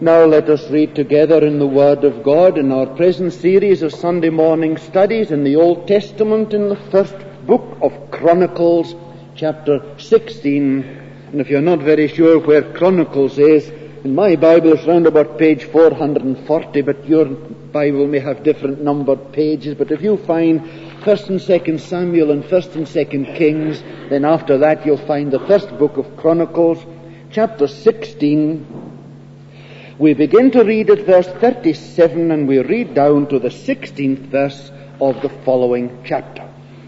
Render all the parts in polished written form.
Now let us read together in the Word of God in our present series of Sunday morning studies in the Old Testament in the first book of Chronicles, chapter 16. And if you're not very sure where Chronicles is, in my Bible it's round about page 440, but your Bible may have different numbered pages. But if you find 1st and 2nd Samuel and 1st and 2nd Kings, then after that you'll find the first book of Chronicles, chapter 16. We begin to read at verse 37 and we read down to the 16th verse of the following chapter.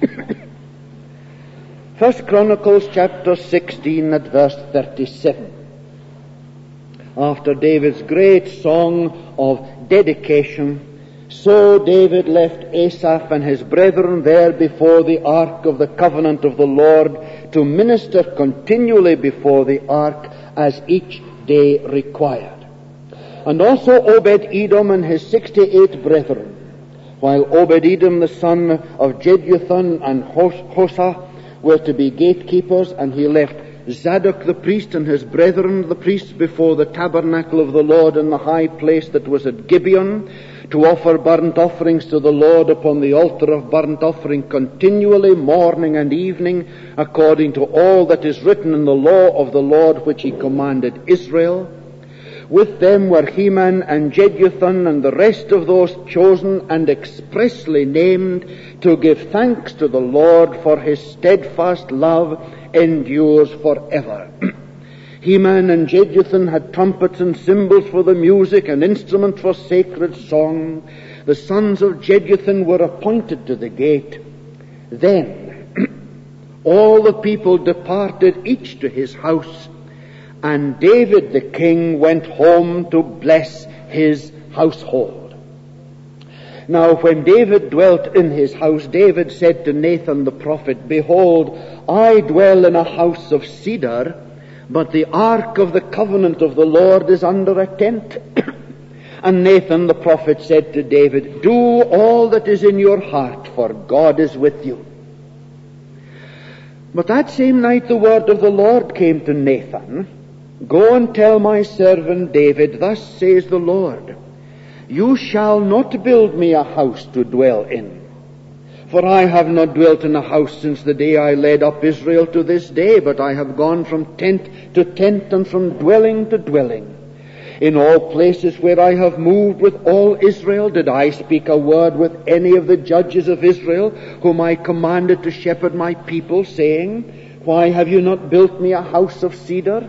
1 Chronicles chapter 16 at verse 37. After David's great song of dedication, so David left Asaph and his brethren there before the ark of the covenant of the Lord to minister continually before the ark as each day required. And also Obed-Edom and his 68 brethren, while Obed-Edom the son of Jeduthun and Hosah were to be gatekeepers, and he left Zadok the priest and his brethren the priests before the tabernacle of the Lord in the high place that was at Gibeon, to offer burnt offerings to the Lord upon the altar of burnt offering continually, morning and evening, according to all that is written in the law of the Lord which he commanded Israel. With them were Heman and Jeduthun and the rest of those chosen and expressly named to give thanks to the Lord, for his steadfast love endures forever. Heman and Jeduthun had trumpets and cymbals for the music and instruments for sacred song. The sons of Jeduthun were appointed to the gate. Then all the people departed, each to his house, and David the king went home to bless his household. Now when David dwelt in his house, David said to Nathan the prophet, Behold, I dwell in a house of cedar, but the ark of the covenant of the Lord is under a tent. And Nathan the prophet said to David, Do all that is in your heart, for God is with you. But that same night the word of the Lord came to Nathan, Go and tell my servant David, Thus says the Lord, You shall not build me a house to dwell in. For I have not dwelt in a house since the day I led up Israel to this day, but I have gone from tent to tent and from dwelling to dwelling. In all places where I have moved with all Israel, did I speak a word with any of the judges of Israel, whom I commanded to shepherd my people, saying, Why have you not built me a house of cedar?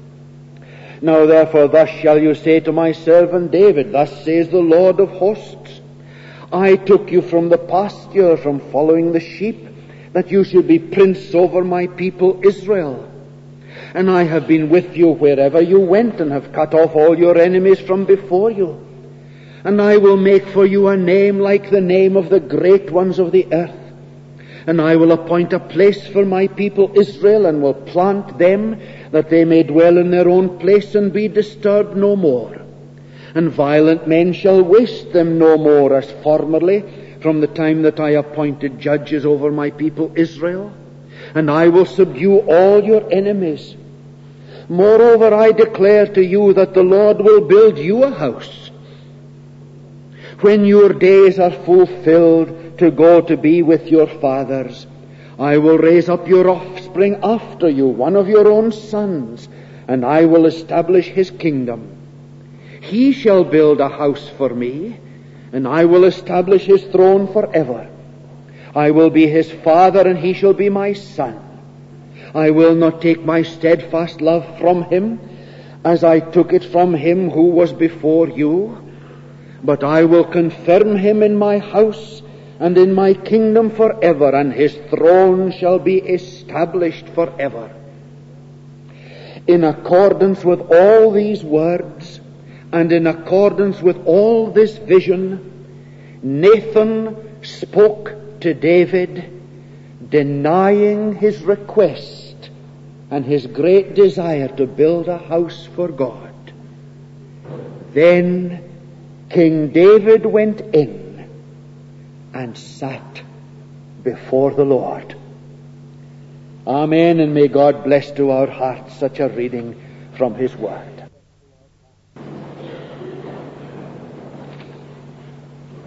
Now therefore thus shall you say to my servant David, Thus says the Lord of hosts, I took you from the pasture, from following the sheep, that you should be prince over my people Israel. And I have been with you wherever you went, and have cut off all your enemies from before you. And I will make for you a name like the name of the great ones of the earth. And I will appoint a place for my people Israel, and will plant them, that they may dwell in their own place and be disturbed no more. And violent men shall waste them no more as formerly, from the time that I appointed judges over my people Israel. And I will subdue all your enemies. Moreover, I declare to you that the Lord will build you a house. When your days are fulfilled to go to be with your fathers, I will raise up your offspring after you, one of your own sons, and I will establish his kingdom. He shall build a house for me, and I will establish his throne forever. I will be his father, and he shall be my son. I will not take my steadfast love from him, as I took it from him who was before you, but I will confirm him in my house and in my kingdom forever, and his throne shall be established forever. In accordance with all these words, and in accordance with all this vision, Nathan spoke to David, denying his request and his great desire to build a house for God. Then King David went in and sat before the Lord. Amen, and may God bless to our hearts such a reading from his word.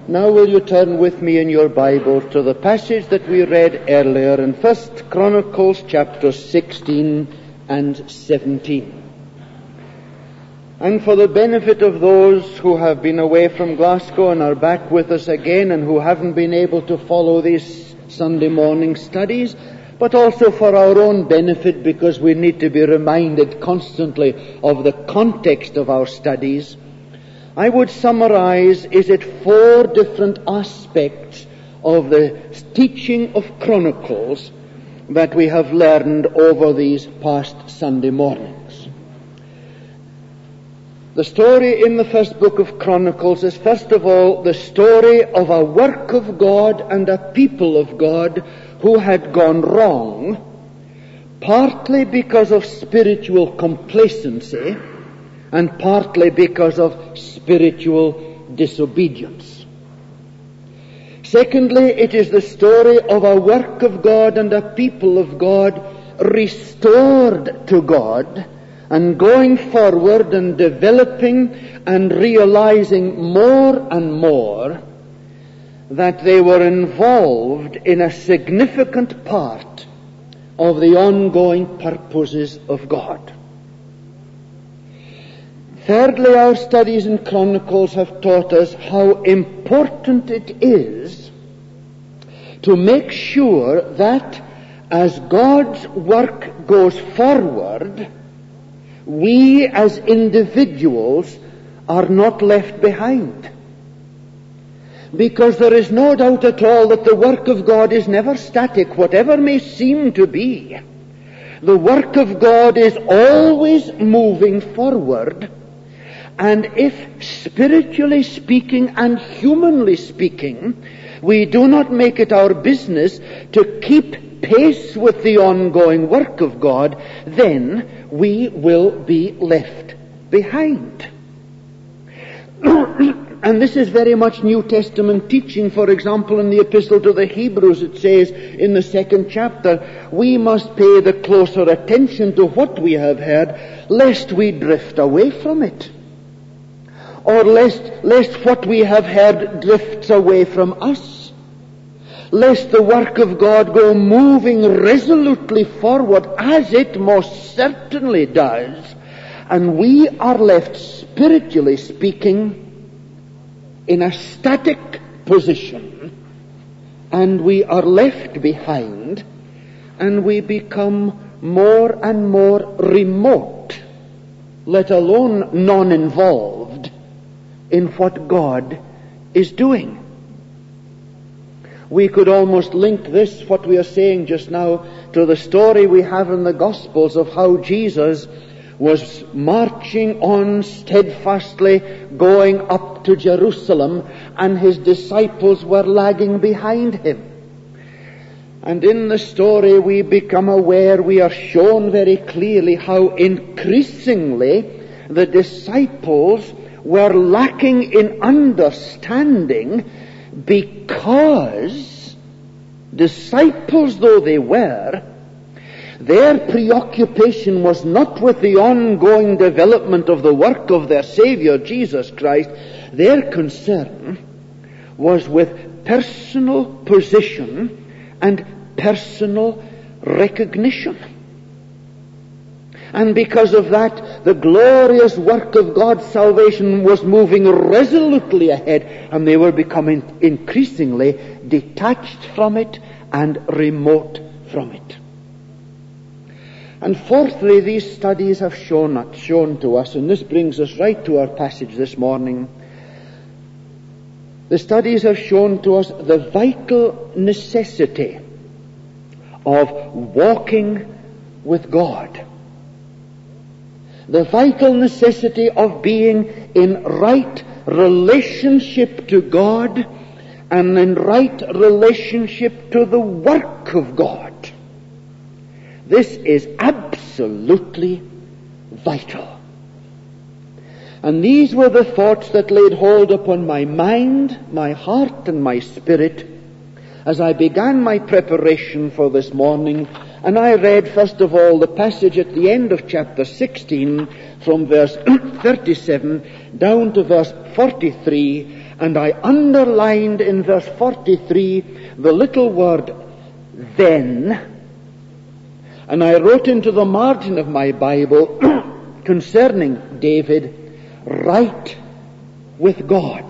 Now will you turn with me in your Bible to the passage that we read earlier in 1 Chronicles chapter 16 and 17. And for the benefit of those who have been away from Glasgow and are back with us again and who haven't been able to follow these Sunday morning studies, but also for our own benefit because we need to be reminded constantly of the context of our studies, I would summarize, is it 4 different aspects of the teaching of Chronicles that we have learned over these past Sunday mornings. The story in the first book of Chronicles is first of all the story of a work of God and a people of God who had gone wrong, partly because of spiritual complacency and partly because of spiritual disobedience. Secondly, it is the story of a work of God and a people of God restored to God and going forward and developing and realizing more and more that they were involved in a significant part of the ongoing purposes of God. Thirdly, our studies in Chronicles have taught us how important it is to make sure that as God's work goes forward, we as individuals are not left behind. Because there is no doubt at all that the work of God is never static, whatever may seem to be. The work of God is always moving forward. And if, spiritually speaking and humanly speaking, we do not make it our business to keep pace with the ongoing work of God, then we will be left behind. And this is very much New Testament teaching. For example, in the Epistle to the Hebrews, it says in the 2nd chapter, we must pay the closer attention to what we have heard, lest we drift away from it. Or lest what we have heard drifts away from us. Lest the work of God go moving resolutely forward, as it most certainly does, and we are left, spiritually speaking, in a static position, and we are left behind, and we become more and more remote, let alone non-involved, in what God is doing. We could almost link this, what we are saying just now, to the story we have in the Gospels of how Jesus was marching on steadfastly, going up to Jerusalem, and his disciples were lagging behind him. And in the story we become aware, we are shown very clearly how increasingly the disciples were lacking in understanding, because disciples though they were, their preoccupation was not with the ongoing development of the work of their Savior Jesus Christ. Their concern was with personal position and personal recognition. And because of that, the glorious work of God's salvation was moving resolutely ahead, and they were becoming increasingly detached from it and remote from it. And fourthly, these studies have shown to us, and this brings us right to our passage this morning, the studies have shown to us the vital necessity of walking with God. The vital necessity of being in right relationship to God and in right relationship to the work of God. This is absolutely vital. And these were the thoughts that laid hold upon my mind, my heart, and my spirit as I began my preparation for this morning. And I read, first of all, the passage at the end of chapter 16 from verse 37 down to verse 43, And I underlined in verse 43 the little word then, and I wrote into the margin of my Bible concerning David, right with God.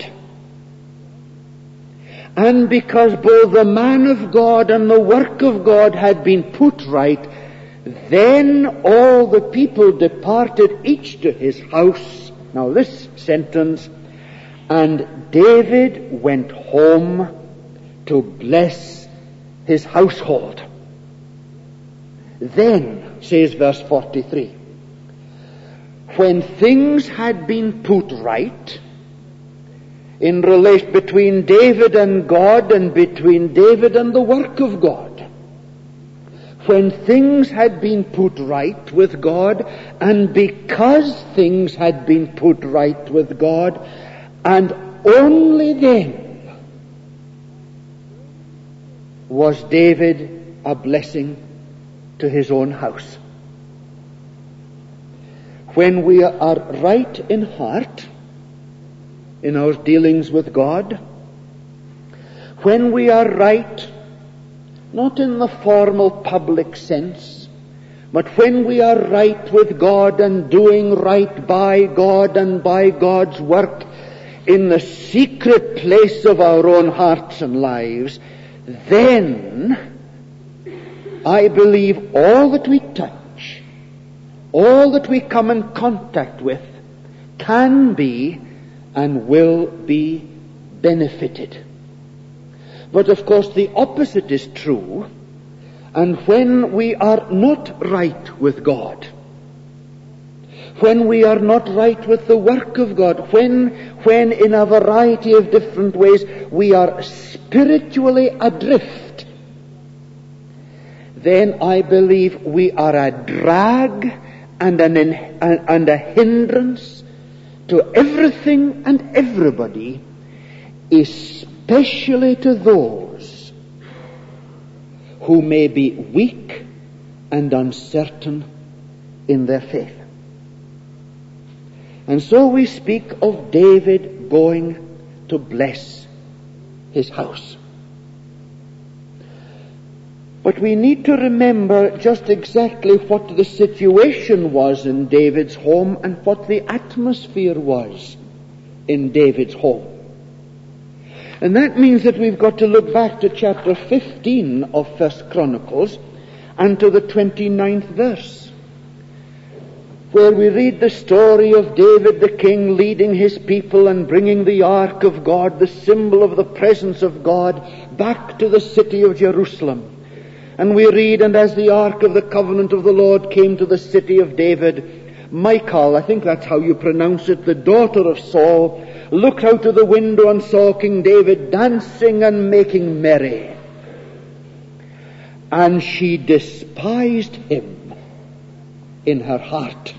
And because both the man of God and the work of God had been put right, then all the people departed, each to his house. Now this sentence, and David went home to bless his household. Then, says verse 43, when things had been put right in relation between David and God and between David and the work of God, when things had been put right with God, and because things had been put right with God, and only then was David a blessing to his own house. When we are right in heart in our dealings with God, when we are right not in the formal public sense, but when we are right with God and doing right by God and by God's work in the secret place of our own hearts and lives, then I believe all that we touch, all that we come in contact with, can be and will be benefited. But of course the opposite is true, and when we are not right with God, when we are not right with the work of God, when in a variety of different ways we are spiritually adrift, then I believe we are a drag and a hindrance to everything and everybody, especially to those who may be weak and uncertain in their faith. And so we speak of David going to bless his house. But we need to remember just exactly what the situation was in David's home and what the atmosphere was in David's home. And that means that we've got to look back to chapter 15 of 1 Chronicles and to the 29th verse, where we read the story of David the king leading his people and bringing the ark of God, the symbol of the presence of God, back to the city of Jerusalem. And we read, and as the ark of the covenant of the Lord came to the city of David, Michal, I think that's how you pronounce it, the daughter of Saul, looked out of the window and saw King David dancing and making merry. And she despised him in her heart.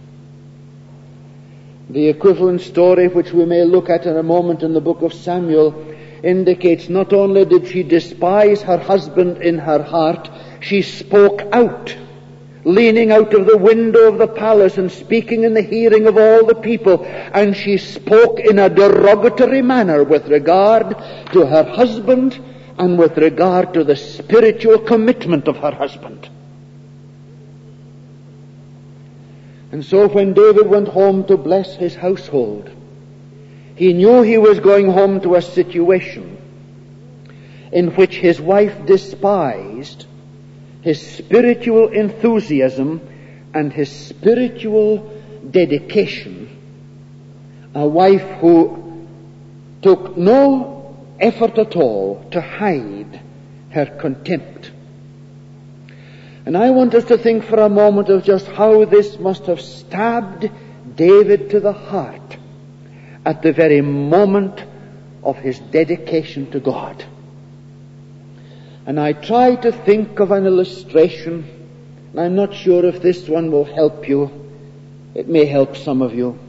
The equivalent story, which we may look at in a moment in the book of Samuel, indicates not only did she despise her husband in her heart, she spoke out, leaning out of the window of the palace and speaking in the hearing of all the people, and she spoke in a derogatory manner with regard to her husband and with regard to the spiritual commitment of her husband. And so when David went home to bless his household, he knew he was going home to a situation in which his wife despised his spiritual enthusiasm and his spiritual dedication, a wife who took no effort at all to hide her contempt. And I want us to think for a moment of just how this must have stabbed David to the heart at the very moment of his dedication to God. And I try to think of an illustration, and I'm not sure if this one will help you. It may help some of you.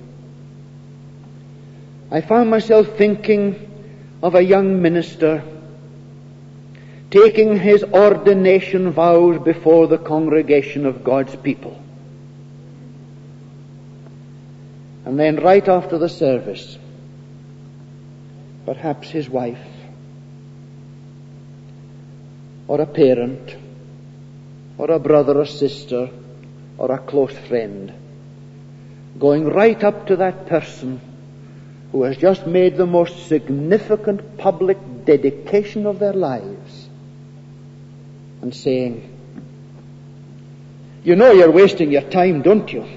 I found myself thinking of a young minister taking his ordination vows before the congregation of God's people. And then right after the service, perhaps his wife, or a parent, or a brother or sister, or a close friend, going right up to that person who has just made the most significant public dedication of their lives, and saying, "You know you're wasting your time, don't you?"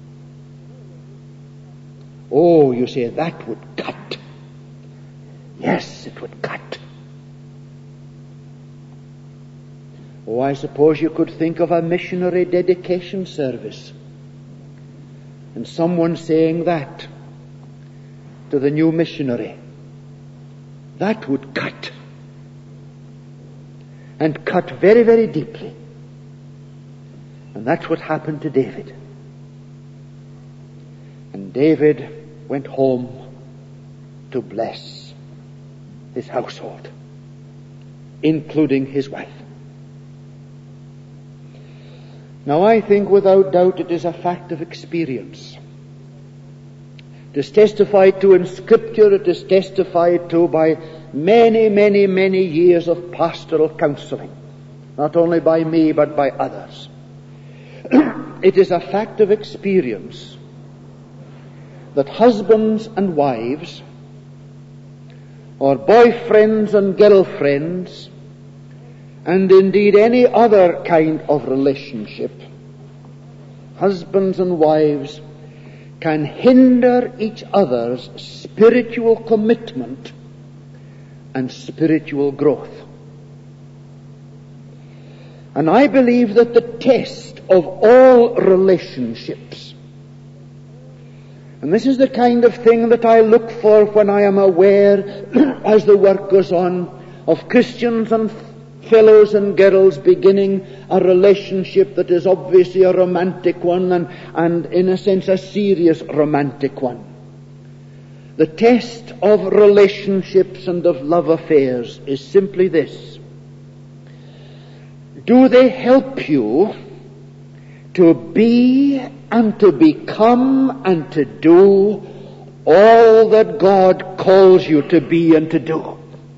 Oh, you say, that would cut. Yes, it would cut. Oh, I suppose you could think of a missionary dedication service, and someone saying that to the new missionary. That would cut. And cut very, very deeply. And that's what happened to David. And David went home to bless his household, including his wife. Now, I think without doubt it is a fact of experience. It is testified to in Scripture, it is testified to by many, many, many years of pastoral counseling, not only by me but by others. It is a fact of experience that husbands and wives, or boyfriends and girlfriends, and indeed any other kind of relationship, husbands and wives can hinder each other's spiritual commitment and spiritual growth. And I believe that the test of all relationships, and this is the kind of thing that I look for when I am aware, as the work goes on, of Christians and fellows and girls beginning a relationship that is obviously a romantic one and in a sense a serious romantic one. The test of relationships and of love affairs is simply this: do they help you to be and to become and to do all that God calls you to be and to do?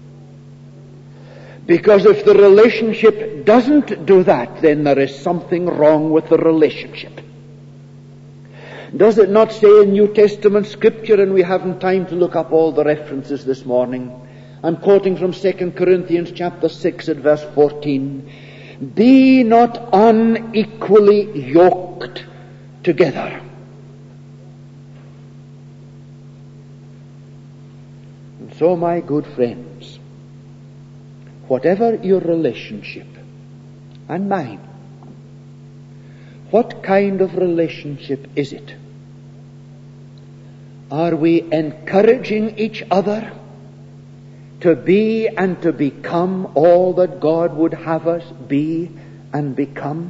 Because if the relationship doesn't do that, then there is something wrong with the relationship. Does it not say in New Testament Scripture, and we haven't time to look up all the references this morning, I'm quoting from 2 Corinthians chapter 6 at verse 14, "Be not unequally yoked together." And so, my good friends, whatever your relationship, and mine, what kind of relationship is it? Are we encouraging each other to be and to become all that God would have us be and become?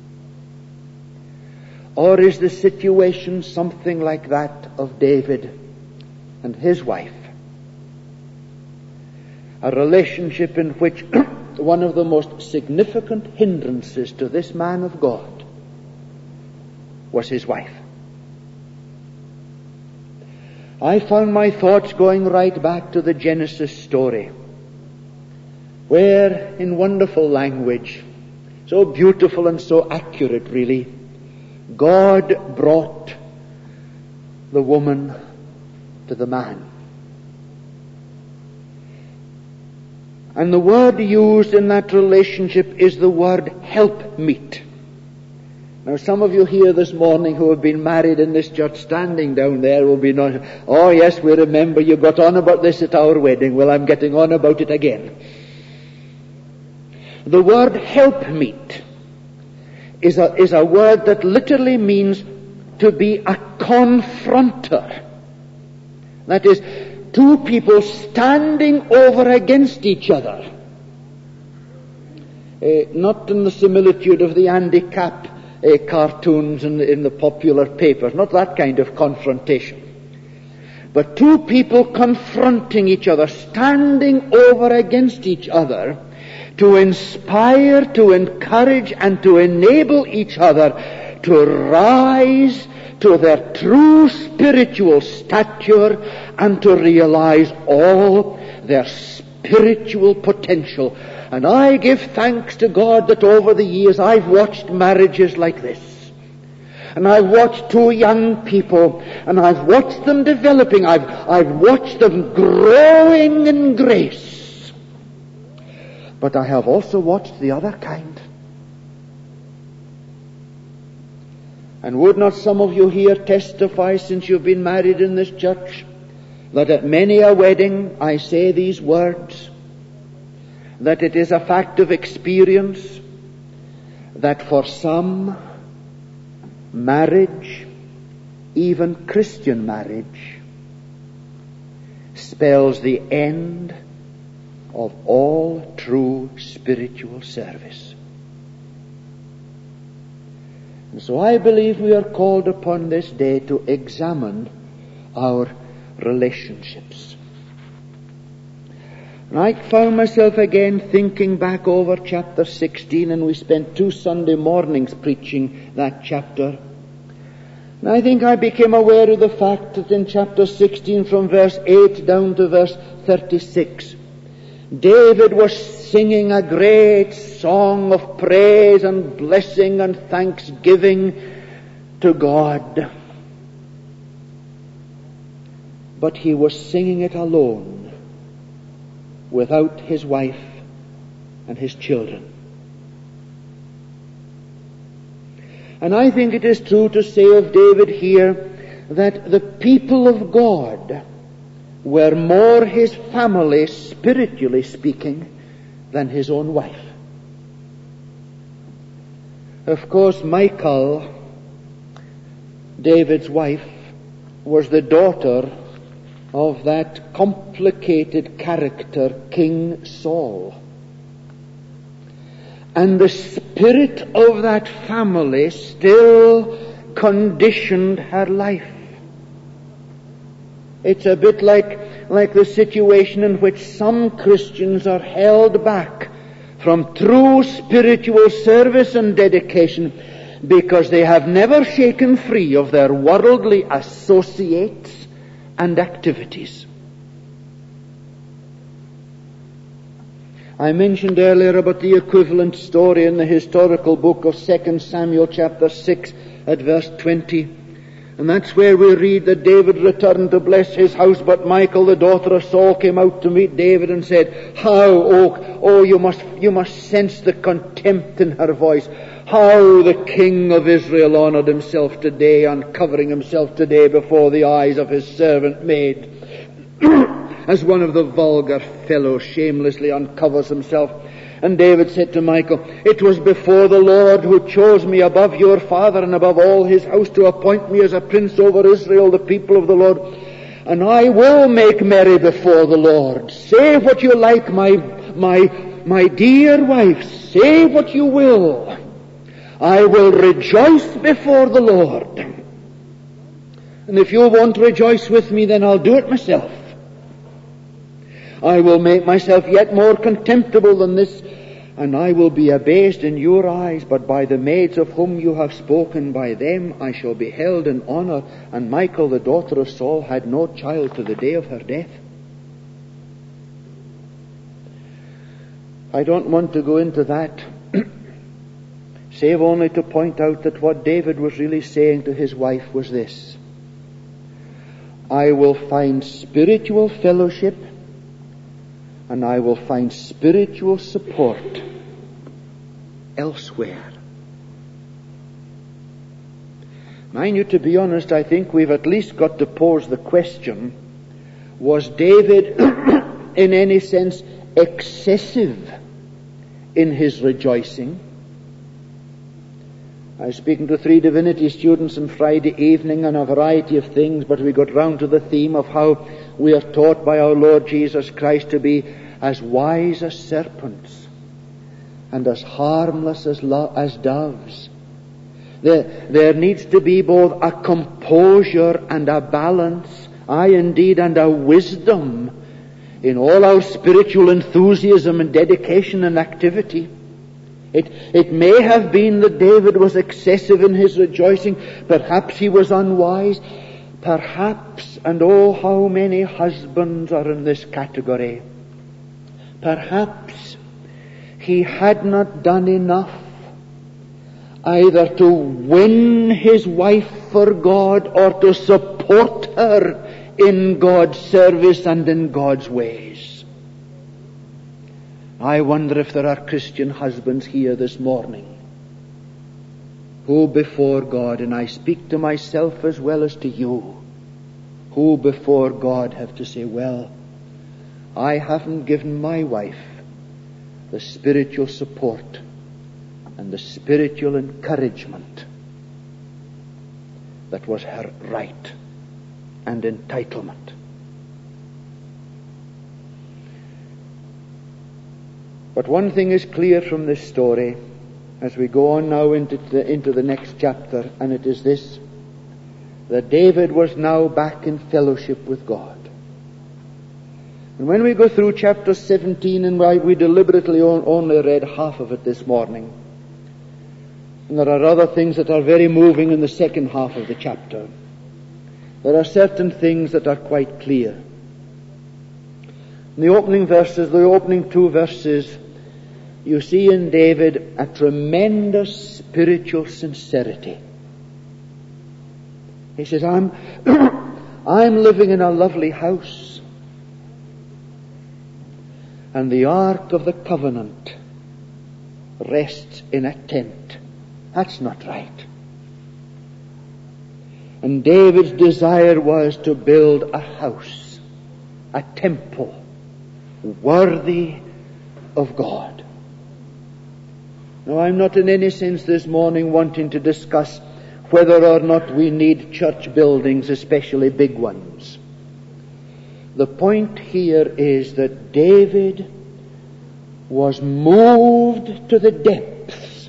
Or is the situation something like that of David and his wife? A relationship in which one of the most significant hindrances to this man of God was his wife. I found my thoughts going right back to the Genesis story, where in wonderful language, so beautiful and so accurate really, God brought the woman to the man. And the word used in that relationship is the word helpmeet. Now, some of you here this morning who have been married in this church standing down there will be not, "Oh yes, we remember you got on about this at our wedding." Well, I'm getting on about it again. The word helpmeet is a word that literally means to be a confronter. That is, two people standing over against each other. Not in the similitude of the Andy Capp cartoons in the popular papers, not that kind of confrontation. But two people confronting each other, standing over against each other, to inspire, to encourage, and to enable each other to rise to their true spiritual stature and to realize all their spiritual potential. And I give thanks to God that over the years I've watched marriages like this. And I've watched two young people, and I've watched them developing. I've watched them growing in grace. But I have also watched the other kind. And would not some of you here testify, since you've been married in this church, that at many a wedding I say these words, that it is a fact of experience that for some, marriage, even Christian marriage, spells the end of all true spiritual service. And so I believe we are called upon this day to examine our relationships. And I found myself again thinking back over chapter 16, and we spent 2 Sunday mornings preaching that chapter. And I think I became aware of the fact that in chapter 16, from verse 8 down to verse 36, David was singing a great song of praise and blessing and thanksgiving to God. But he was singing it alone, without his wife and his children. And I think it is true to say of David here that the people of God were more his family, spiritually speaking, than his own wife. Of course, Michal, David's wife, was the daughter of that complicated character, King Saul. And the spirit of that family still conditioned her life. It's a bit like the situation in which some Christians are held back from true spiritual service and dedication because they have never shaken free of their worldly associates and activities. I mentioned earlier about the equivalent story in the historical book of 2 Samuel chapter 6 at verse 20. And that's where we read that David returned to bless his house, but Michal, the daughter of Saul, came out to meet David and said, you must sense the contempt in her voice. How the king of Israel honored himself today, uncovering himself today before the eyes of his servant maid. As one of the vulgar fellows shamelessly uncovers himself. And David said to Michal, it was before the Lord who chose me above your father and above all his house to appoint me as a prince over Israel, the people of the Lord. And I will make merry before the Lord. Say what you like, my dear wife. Say what you will. I will rejoice before the Lord. And if you won't rejoice with me, then I'll do it myself. I will make myself yet more contemptible than this, and I will be abased in your eyes, but by the maids of whom you have spoken, by them I shall be held in honor. And Michal, the daughter of Saul, had no child to the day of her death. I don't want to go into that, save only to point out that what David was really saying to his wife was this: I will find spiritual fellowship and I will find spiritual support elsewhere. Mind you, to be honest, I think we've at least got to pose the question, was David in any sense excessive in his rejoicing? I was speaking to 3 divinity students on Friday evening on a variety of things, but we got round to the theme of how we are taught by our Lord Jesus Christ to be as wise as serpents and as harmless as doves. There needs to be both a composure and a balance, indeed, and a wisdom in all our spiritual enthusiasm and dedication and activity. It may have been that David was excessive in his rejoicing. Perhaps he was unwise. Perhaps, and oh, how many husbands are in this category, perhaps he had not done enough either to win his wife for God or to support her in God's service and in God's ways. I wonder if there are Christian husbands here this morning who before God, and I speak to myself as well as to you, who before God have to say, well, I haven't given my wife the spiritual support and the spiritual encouragement that was her right and entitlement. But one thing is clear from this story as we go on now into the next chapter, and it is this, that David was now back in fellowship with God. And when we go through chapter 17, and we deliberately only read half of it this morning, and there are other things that are very moving in the second half of the chapter, there are certain things that are quite clear. In the opening verses, the opening two verses, you see in David a tremendous spiritual sincerity. He says, I'm living in a lovely house, and the Ark of the Covenant rests in a tent. That's not right. And David's desire was to build a house, a temple, worthy of God. Now, I'm not in any sense this morning wanting to discuss whether or not we need church buildings, especially big ones. The point here is that David was moved to the depths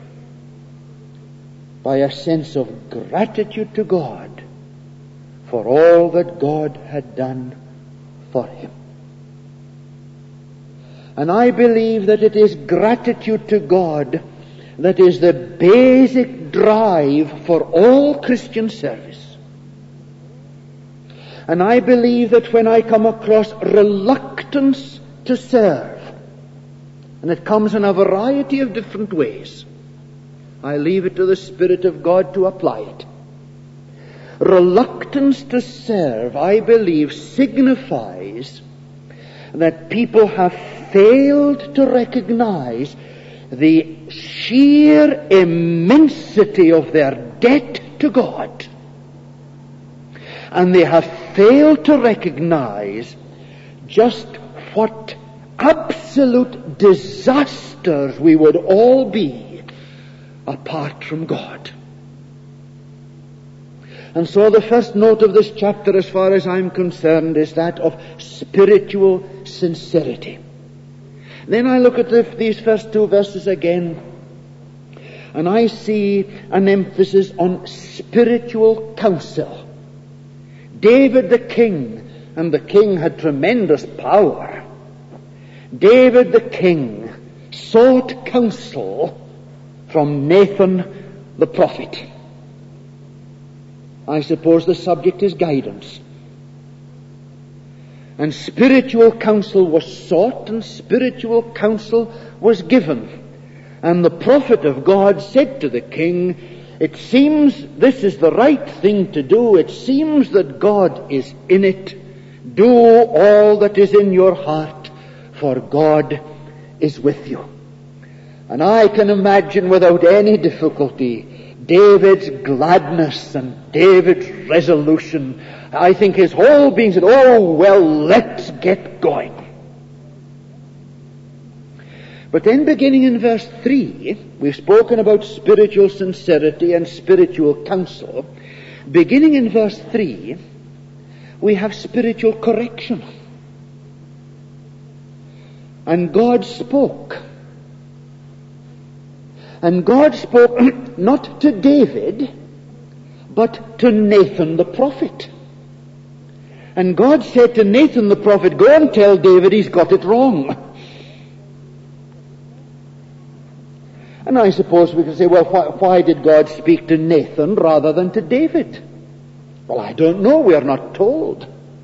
by a sense of gratitude to God for all that God had done for him. And I believe that it is gratitude to God that is the basic drive for all Christian service. And I believe that when I come across reluctance to serve, and it comes in a variety of different ways, I leave it to the Spirit of God to apply it. Reluctance to serve, I believe, signifies that people have failed to recognize the sheer immensity of their debt to God. And they have failed to recognize just what absolute disasters we would all be apart from God. And so the first note of this chapter, as far as I'm concerned, is that of spiritual sincerity. Then I look at these first two verses again, and I see an emphasis on spiritual counsel. David the king, and the king had tremendous power. David the king sought counsel from Nathan the prophet. I suppose the subject is guidance. And spiritual counsel was sought, and spiritual counsel was given. And the prophet of God said to the king, it seems this is the right thing to do. It seems that God is in it. Do all that is in your heart, for God is with you. And I can imagine without any difficulty David's gladness and David's resolution. I think his whole being said, oh, well, let's get going. But then beginning in verse 3, we've spoken about spiritual sincerity and spiritual counsel. Beginning in verse 3, we have spiritual correction. And God spoke. And God spoke not to David, but to Nathan the prophet. And God said to Nathan the prophet, go and tell David he's got it wrong. And I suppose we could say, well, why did God speak to Nathan rather than to David? Well, I don't know. We are not told.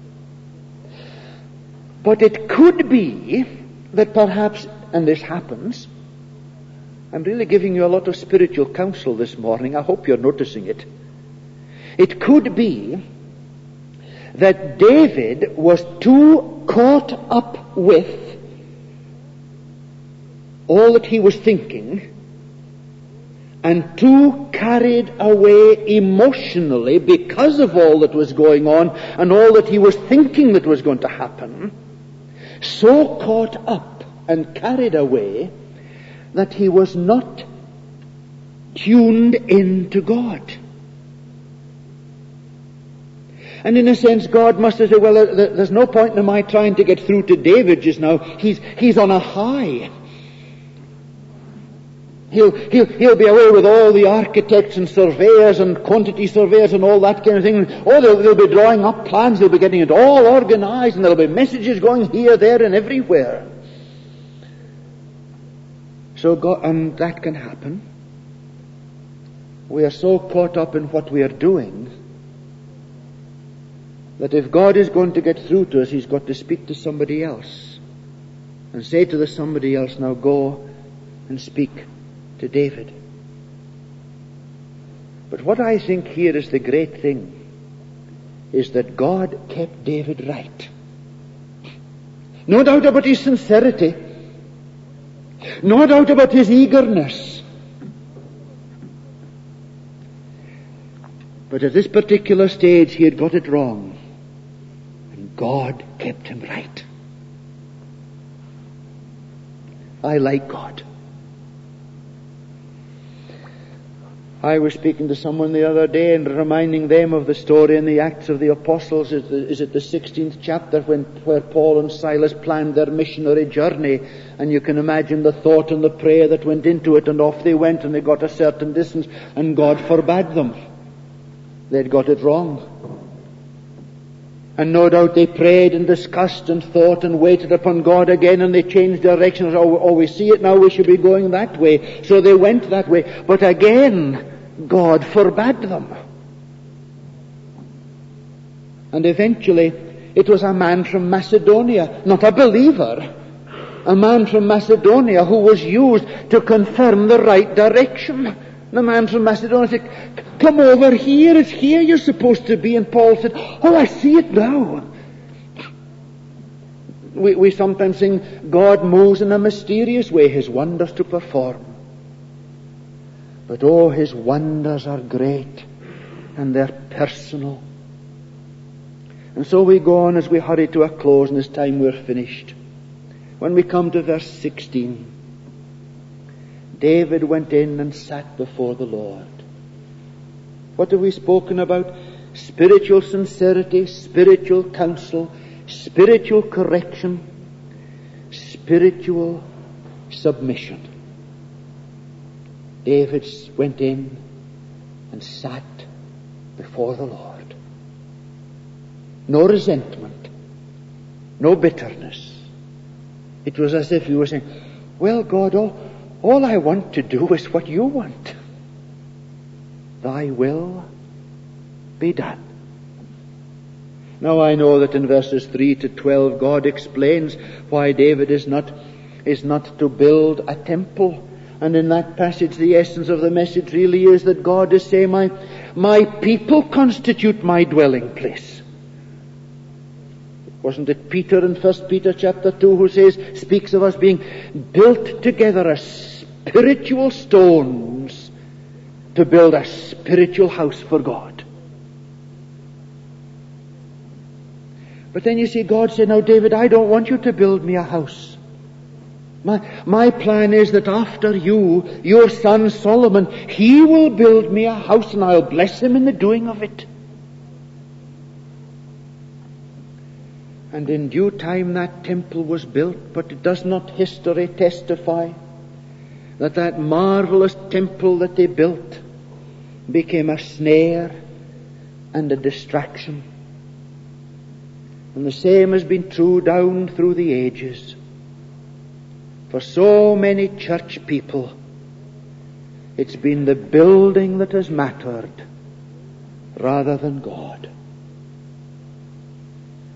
But it could be that perhaps, and this happens, I'm really giving you a lot of spiritual counsel this morning. I hope you're noticing it. It could be that David was too caught up with all that he was thinking and too carried away emotionally because of all that was going on and all that he was thinking that was going to happen, so caught up and carried away that he was not tuned in to God. And in a sense, God must have said, well, there's no point in my trying to get through to David just now. He's on a high. He'll be away with all the architects and surveyors and quantity surveyors and all that kind of thing. Oh, they'll be drawing up plans. They'll be getting it all organized, and there'll be messages going here, there, and everywhere. So God, and that can happen. We are so caught up in what we are doing that if God is going to get through to us, He's got to speak to somebody else and say to the somebody else, now go and speak to David. But what I think here is the great thing is that God kept David right. No doubt about his sincerity. No doubt about his eagerness. But at this particular stage he had got it wrong. And God kept him right. I like God. I was speaking to someone the other day and reminding them of the story in the Acts of the Apostles. Is it the 16th chapter where Paul and Silas planned their missionary journey, and you can imagine the thought and the prayer that went into it, and off they went and they got a certain distance and God forbade them. They'd got it wrong. And no doubt they prayed and discussed and thought and waited upon God again, and they changed directions. Oh, we see it now, we should be going that way. So they went that way. But again, God forbade them. And eventually, it was a man from Macedonia, not a believer, a man from Macedonia who was used to confirm the right direction. The man from Macedonia said, come over here, it's here you're supposed to be. And Paul said, oh, I see it now. We sometimes sing, God moves in a mysterious way, His wonders to perform. But oh, His wonders are great, and they're personal. And so we go on as we hurry to a close, and this time we're finished. When we come to verse 16, David went in and sat before the Lord. What have we spoken about? Spiritual sincerity, spiritual counsel, spiritual correction, spiritual submission. David went in and sat before the Lord. No resentment, no bitterness. It was as if he was saying, well, God, all I want to do is what you want. Thy will be done. Now I know that in verses 3 to 12 God explains why David is not to build a temple. And in that passage the essence of the message really is that God is saying, my people constitute my dwelling place. Wasn't it Peter in 1 Peter chapter 2 who speaks of us being built together as spiritual stones to build a spiritual house for God? But then you see God say, now David, I don't want you to build me a house. My plan is that after you, your son Solomon, he will build me a house, and I'll bless him in the doing of it. And in due time that temple was built, but does not history testify that marvelous temple that they built became a snare and a distraction? And the same has been true down through the ages. For so many church people, it's been the building that has mattered rather than God.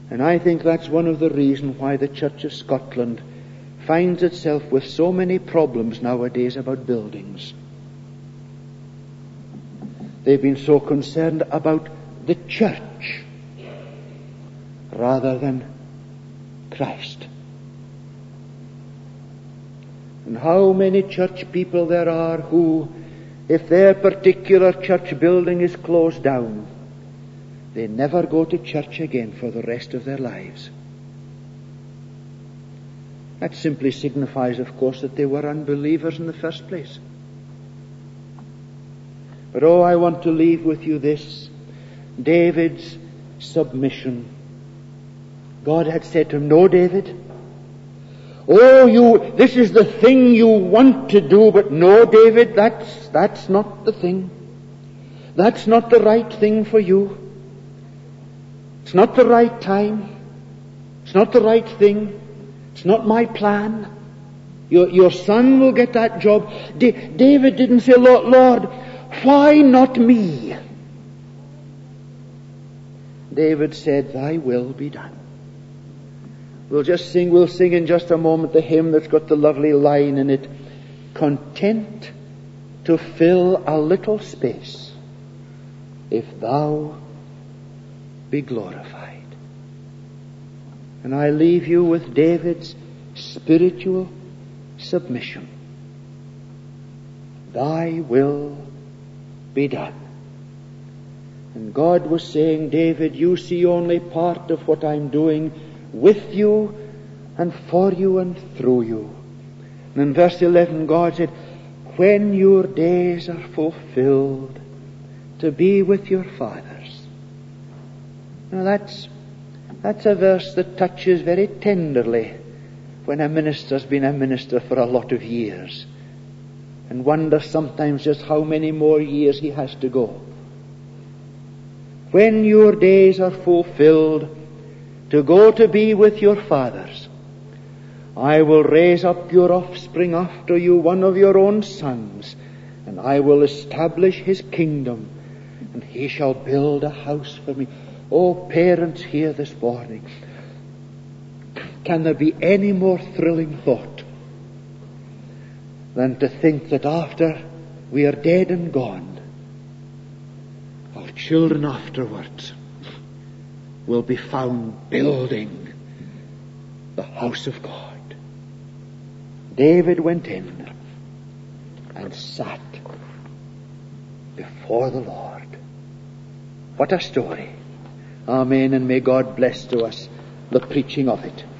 And I think that's one of the reasons why the Church of Scotland finds itself with so many problems nowadays about buildings. They've been so concerned about the church rather than Christ. And how many church people there are who, if their particular church building is closed down, they never go to church again for the rest of their lives. That simply signifies, of course, that they were unbelievers in the first place. But I want to leave with you this, David's submission. God had said to him, "No, David. This is the thing you want to do, but no, David, that's not the thing. That's not the right thing for you. It's not the right time. It's not the right thing. It's not my plan. Your son will get that job." David didn't say, Lord, why not me? David said, "Thy will be done." We'll sing in just a moment the hymn that's got the lovely line in it, "Content to fill a little space, if thou be glorified." And I leave you with David's spiritual submission. Thy will be done. And God was saying, "David, you see only part of what I'm doing with you and for you and through you." And in verse 11, God said, "When your days are fulfilled to be with your fathers." Now that's a verse that touches very tenderly when a minister's been a minister for a lot of years and wonders sometimes just how many more years he has to go. When your days are fulfilled to go to be with your fathers, I will raise up your offspring after you, one of your own sons, and I will establish his kingdom, and he shall build a house for me. Oh, parents here this morning, can there be any more thrilling thought than to think that after we are dead and gone, our children afterwards will be found building the house of God. David went in and sat before the Lord. What a story. Amen, and may God bless to us the preaching of it.